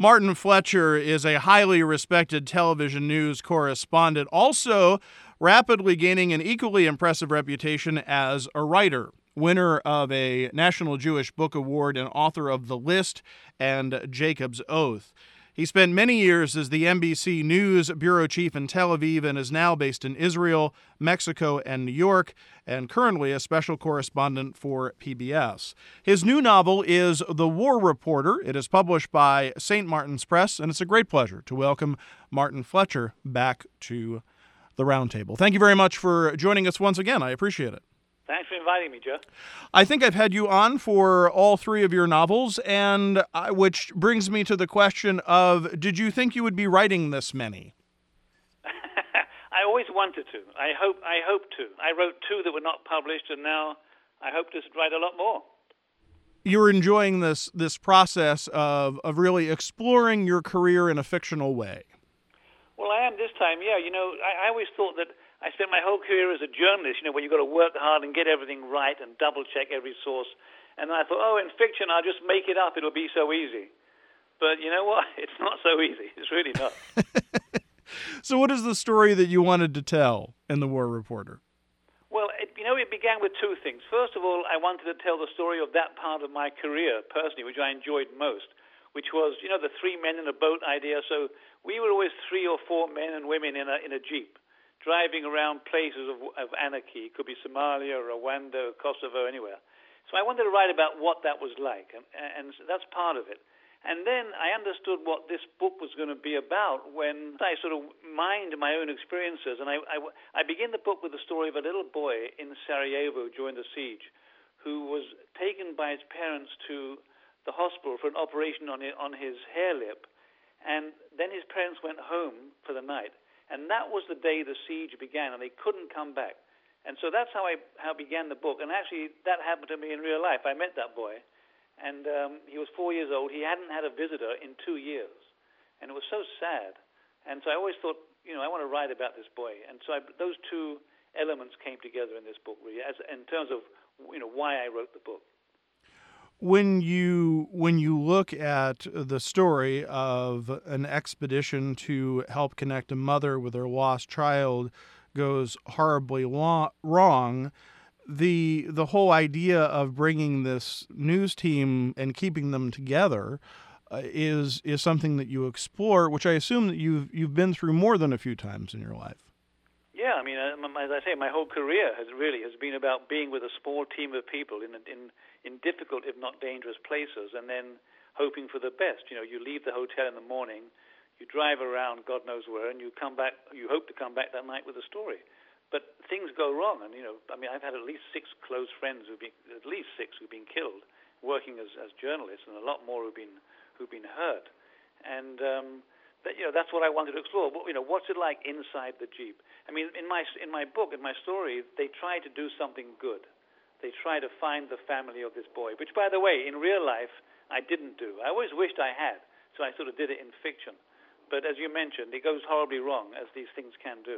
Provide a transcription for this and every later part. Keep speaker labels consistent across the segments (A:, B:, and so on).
A: Martin Fletcher is a highly respected television news correspondent, also rapidly gaining an equally impressive reputation as a writer. Winner of a National Jewish Book Award and author of The List and Jacob's Oath. He spent many years as the NBC News bureau chief in Tel Aviv and is now based in Israel, Mexico, and New York, and currently a special correspondent for PBS. His new novel is The War Reporter. It is published by St. Martin's Press, and it's a great pleasure to welcome Martin Fletcher back to the Roundtable. Thank you very much for joining us once again. I appreciate it.
B: Thanks for inviting me, Joe.
A: I think I've had you on for all three of your novels, and which brings me to the question of, did you think you would be writing this many?
B: I always wanted to. I hope to. I wrote two that were not published, and now I hope to write a lot more.
A: You're enjoying this process of really exploring your career in a fictional way.
B: Well, I am this time, yeah. You know, I always thought that I spent my whole career as a journalist, where you've got to work hard and get everything right and double-check every source. And then I thought, in fiction, I'll just make it up. It'll be so easy. But you know what? It's not so easy. It's really not.
A: So what is the story that you wanted to tell in The War Reporter?
B: Well, it began with two things. First of all, I wanted to tell the story of that part of my career, personally, which I enjoyed most, which was, the three men in a boat idea. So we were always 3 or 4 men and women in a Jeep, driving around places of anarchy. It could be Somalia, Rwanda, Kosovo, anywhere. So I wanted to write about what that was like, and that's part of it. And then I understood what this book was going to be about when I sort of mined my own experiences. And I begin the book with the story of a little boy in Sarajevo during the siege who was taken by his parents to the hospital for an operation on his hair lip. And then his parents went home for the night. And that was the day the siege began, and they couldn't come back. And so that's how I began the book. And actually, that happened to me in real life. I met that boy, and he was 4 years old. He hadn't had a visitor in 2 years, and it was so sad. And so I always thought, I want to write about this boy. And so those two elements came together in this book, really, in terms of why I wrote the book.
A: When you look at the story of an expedition to help connect a mother with her lost child goes horribly wrong, the whole idea of bringing this news team and keeping them together is something that you explore, which I assume that you've been through more than a few times in your life.
B: Yeah, I mean, as I say, my whole career has been about being with a small team of people in difficult, if not dangerous, places, and then hoping for the best. You leave the hotel in the morning, you drive around God knows where, and you come back. You hope to come back that night with a story, but things go wrong. And I've had at least 6 close friends who've been killed working as journalists, and a lot more who've been hurt. And that's what I wanted to explore. What's it like inside the Jeep? I mean, in my book, in my story, they try to do something good. They try to find the family of this boy, which, by the way, in real life, I didn't do. I always wished I had, so I sort of did it in fiction. But as you mentioned, it goes horribly wrong, as these things can do.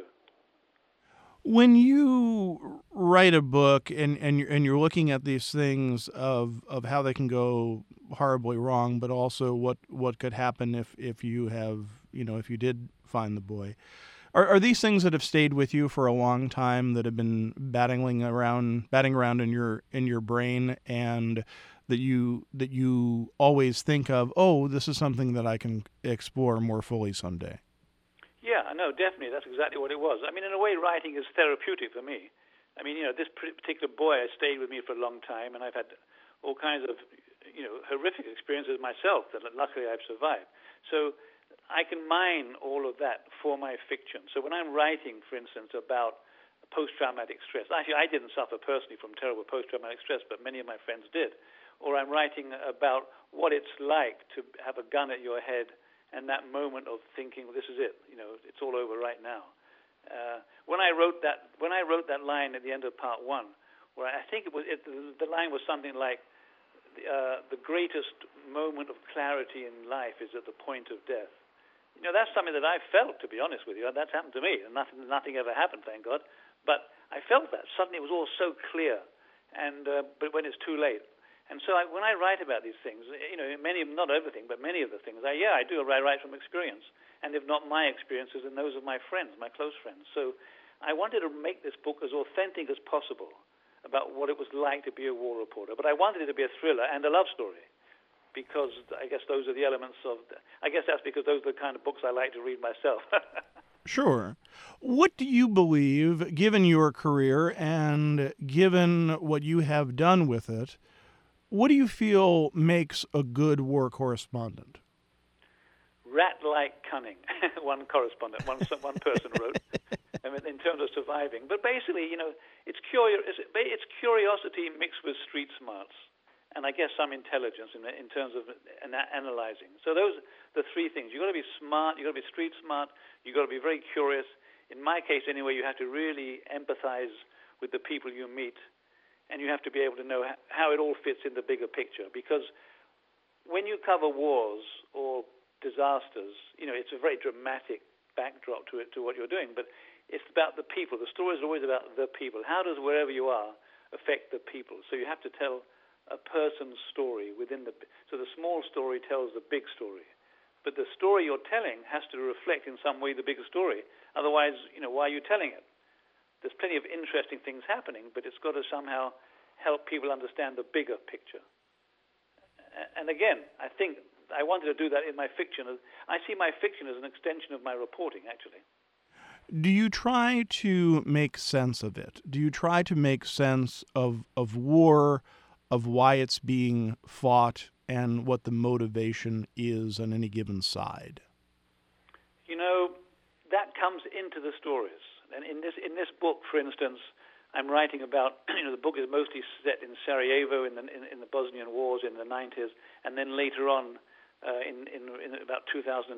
A: When you write a book and you're looking at these things of how they can go horribly wrong, but also what could happen if you have if you did find the boy, are these things that have stayed with you for a long time, that have been batting around in your brain, and that you always think of, this is something that I can explore more fully someday?
B: Yeah, no, definitely. That's exactly what it was. I mean, in a way, writing is therapeutic for me. I mean, this particular boy has stayed with me for a long time, and I've had all kinds of, horrific experiences myself that luckily I've survived. So I can mine all of that for my fiction. So when I'm writing, for instance, about post-traumatic stress, actually I didn't suffer personally from terrible post-traumatic stress, but many of my friends did. Or I'm writing about what it's like to have a gun at your head and that moment of thinking, well, this is it. It's all over right now. When I wrote that line at the end of part 1, where I think the line was something like, the greatest moment of clarity in life is at the point of death. That's something that I felt, to be honest with you. That's happened to me, and nothing ever happened, thank God. But I felt that. Suddenly it was all so clear, and but when it's too late. And so when I write about these things, not everything, but many of the things, I do. I write from experience. And if not my experiences, then those of my friends, my close friends. So I wanted to make this book as authentic as possible about what it was like to be a war reporter. But I wanted it to be a thriller and a love story, because I guess those are the elements of... I guess that's because those are the kind of books I like to read myself.
A: Sure. What do you believe, given your career and given what you have done with it, what do you feel makes a good war correspondent?
B: Rat-like cunning, one correspondent, one person wrote, in terms of surviving. But basically, it's curiosity mixed with street smarts, and I guess some intelligence in terms of analyzing. So those are the three things. You've got to be smart, you've got to be street smart, you've got to be very curious. In my case, anyway, you have to really empathize with the people you meet, and you have to be able to know how it all fits in the bigger picture. Because when you cover wars or disasters, it's a very dramatic backdrop to what you're doing, but it's about the people. The story is always about the people. How does wherever you are affect the people? So you have to tell a person's story so the small story tells the big story. But the story you're telling has to reflect in some way the bigger story. Otherwise, why are you telling it? There's plenty of interesting things happening, but it's got to somehow help people understand the bigger picture. And again, I think I wanted to do that in my fiction. I see my fiction as an extension of my reporting, actually.
A: Do you try to make sense of it? Do you try to make sense of war, of why it's being fought, and what the motivation is on any given side?
B: That comes into the stories. And in this book, for instance, I'm writing about, the book is mostly set in Sarajevo in the Bosnian Wars in the 90s, and then later on in about 2010-11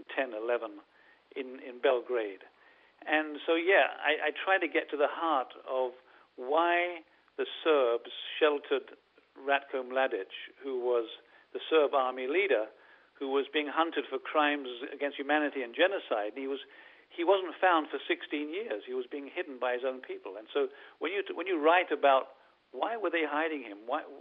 B: in Belgrade. And so, I try to get to the heart of why the Serbs sheltered Ratko Mladic, who was the Serb army leader, who was being hunted for crimes against humanity and genocide. He wasn't found for 16 years. He was being hidden by his own people. And so when you write about why were they hiding him,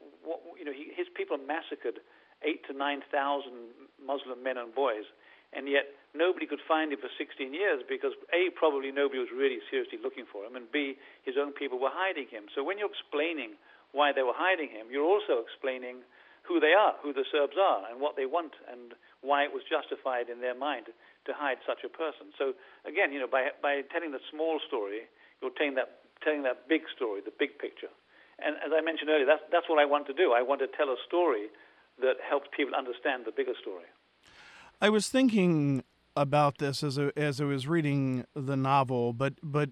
B: his people massacred 8,000 to 9,000 Muslim men and boys, and yet nobody could find him for 16 years because A, probably nobody was really seriously looking for him, and B, his own people were hiding him. So when you're explaining why they were hiding him, you're also explaining who they are, who the Serbs are, and what they want, and why it was justified in their mind to hide such a person. So again, by telling the small story, you're telling that big story, the big picture. And as I mentioned earlier, that's what I want to do. I want to tell a story that helps people understand the bigger story.
A: I was thinking about this as I was reading the novel, but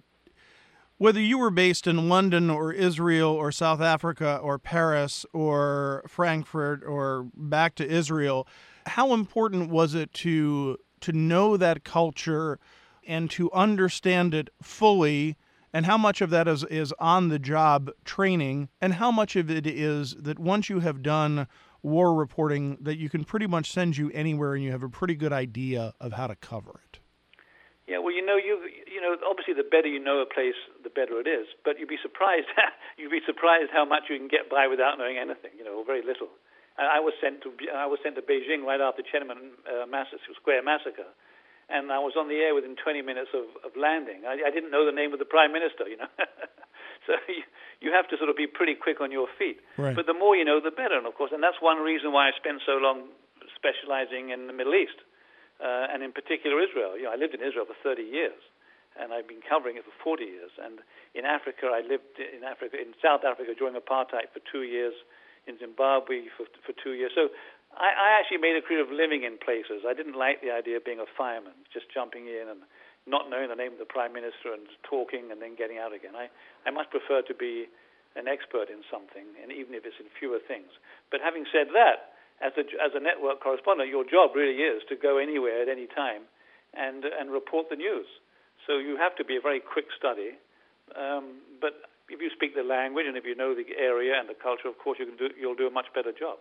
A: whether you were based in London or Israel or South Africa or Paris or Frankfurt or back to Israel, how important was it to know that culture and to understand it fully, and how much of that is on-the-job training, and how much of it is that once you have done war reporting that you can pretty much send you anywhere and you have a pretty good idea of how to cover it?
B: Yeah, well, obviously the better you know a place, the better it is. But you'd be surprised how much you can get by without knowing anything, or very little. I was sent to Beijing right after Tiananmen Square massacre, and I was on the air within 20 minutes of landing. I didn't know the name of the prime minister, So you have to sort of be pretty quick on your feet.
A: Right.
B: But the more you know, the better, and of course, and that's one reason why I spent so long specializing in the Middle East, and in particular Israel. I lived in Israel for 30 years, and I've been covering it for 40 years. And in Africa, I lived in South Africa during apartheid for 2 years, in Zimbabwe for 2 years. So I actually made a career of living in places. I didn't like the idea of being a fireman, just jumping in and not knowing the name of the prime minister and talking and then getting out again. I much prefer to be an expert in something, and even if it's in fewer things. But having said that, as a network correspondent, your job really is to go anywhere at any time and report the news. So you have to be a very quick study. But if you speak the language and if you know the area and the culture, of course you'll do a much better job.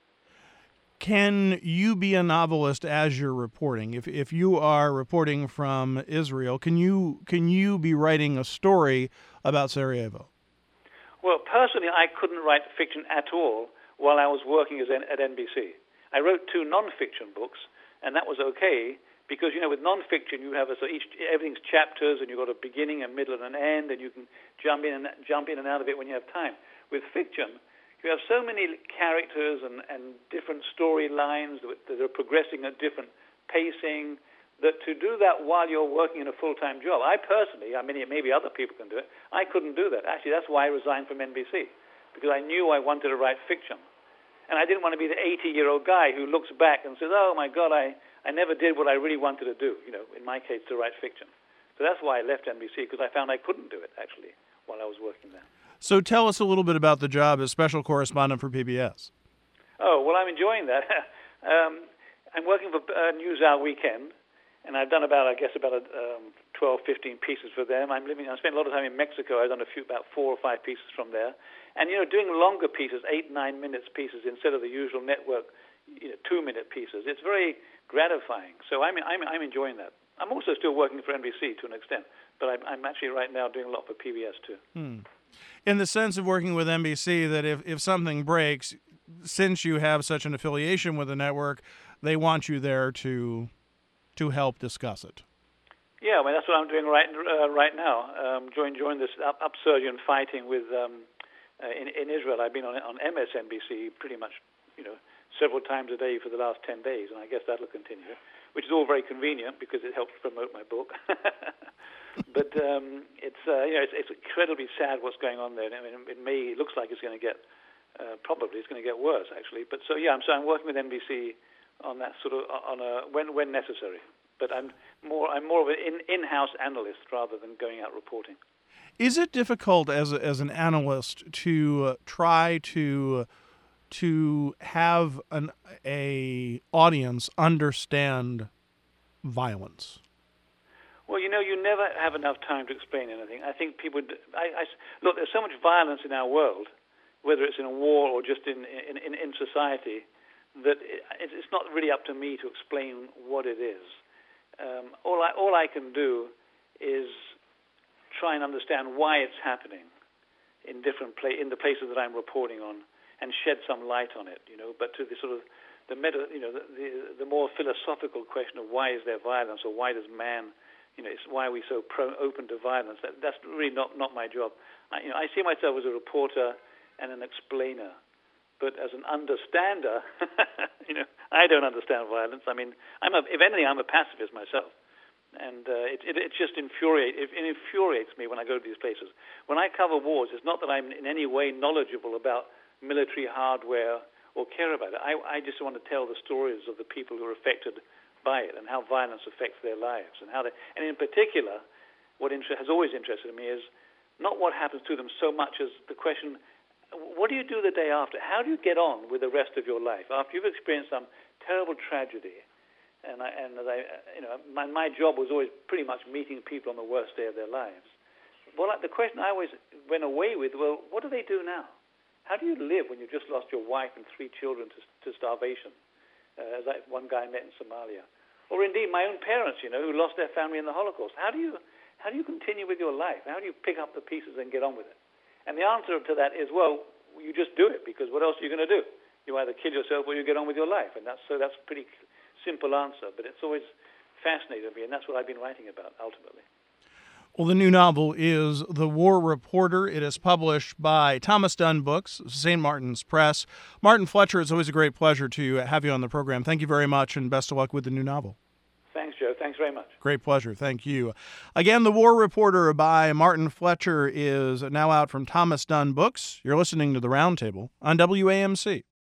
A: Can you be a novelist as you're reporting? If you are reporting from Israel, can you be writing a story about Sarajevo?
B: Well, personally, I couldn't write fiction at all while I was working at NBC. I wrote 2 non-fiction books, and that was okay because, with non-fiction you have everything's chapters, and you've got a beginning, a middle, and an end, and you can jump in and out of it when you have time. With fiction, you have so many characters and different storylines that are progressing at different pacing, that to do that while you're working in a full-time job, I personally, maybe other people can do it, I couldn't do that. Actually, that's why I resigned from NBC, because I knew I wanted to write fiction. And I didn't want to be the 80-year-old guy who looks back and says, oh, my God, I never did what I really wanted to do, in my case, to write fiction. So that's why I left NBC, because I found I couldn't do it, actually, while I was working there.
A: So tell us a little bit about the job as special correspondent for PBS.
B: Oh, well, I'm enjoying that. I'm working for NewsHour Weekend, and I've done about 12, 15 pieces for them. I spent a lot of time in Mexico. I've done about 4 or 5 pieces from there. And, doing longer pieces, 8, 9 minutes pieces instead of the usual network, 2-minute pieces. It's very gratifying. So I'm enjoying that. I'm also still working for NBC to an extent, but I'm actually right now doing a lot for PBS too.
A: In the sense of working with NBC, that if something breaks, since you have such an affiliation with the network, they want you there to help discuss it.
B: Yeah, that's what I'm doing right now. Join this upsurge fighting with in Israel. I've been on MSNBC pretty much, several times a day for the last 10 days, and I guess that'll continue, which is all very convenient because it helps promote my book. But it's incredibly sad what's going on there. It looks like it's going to get it's going to get worse actually. But I'm working with NBC on that sort of when necessary. But I'm more of an in-house analyst rather than going out reporting.
A: Is it difficult as an analyst to try to have an audience understand violence?
B: Well, you never have enough time to explain anything. I think people. Look, there's so much violence in our world, whether it's in a war or just in society, that it's not really up to me to explain what it is. All I can do is try and understand why it's happening in the places that I'm reporting on, and shed some light on it. But to the sort of the more philosophical question of why is there violence, or why does man, why are we so open to violence? That's really not my job. I see myself as a reporter and an explainer, but as an understander, I don't understand violence. If anything, I'm a pacifist myself, and it just infuriates me when I go to these places. When I cover wars, it's not that I'm in any way knowledgeable about military hardware or care about it. I just want to tell the stories of the people who are affected by it and how violence affects their lives, and in particular, what has always interested me is not what happens to them so much as the question, what do you do the day after? How do you get on with the rest of your life after you've experienced some terrible tragedy? My job was always pretty much meeting people on the worst day of their lives. Well, the question I always went away with, well, what do they do now? How do you live when you've just lost your wife and 3 children to starvation, as one guy I met in Somalia? Or indeed my own parents, who lost their family in the Holocaust. How do you continue with your life? How do you pick up the pieces and get on with it? And the answer to that is, well, you just do it, because what else are you going to do? You either kill yourself or you get on with your life. And that's a pretty simple answer, but it's always fascinated me, and that's what I've been writing about ultimately.
A: Well, the new novel is The War Reporter. It is published by Thomas Dunne Books, St. Martin's Press. Martin Fletcher, it's always a great pleasure to have you on the program. Thank you very much, and best of luck with the new novel.
B: Thanks, Joe. Thanks very much.
A: Great pleasure. Thank you. Again, The War Reporter by Martin Fletcher is now out from Thomas Dunne Books. You're listening to The Roundtable on WAMC.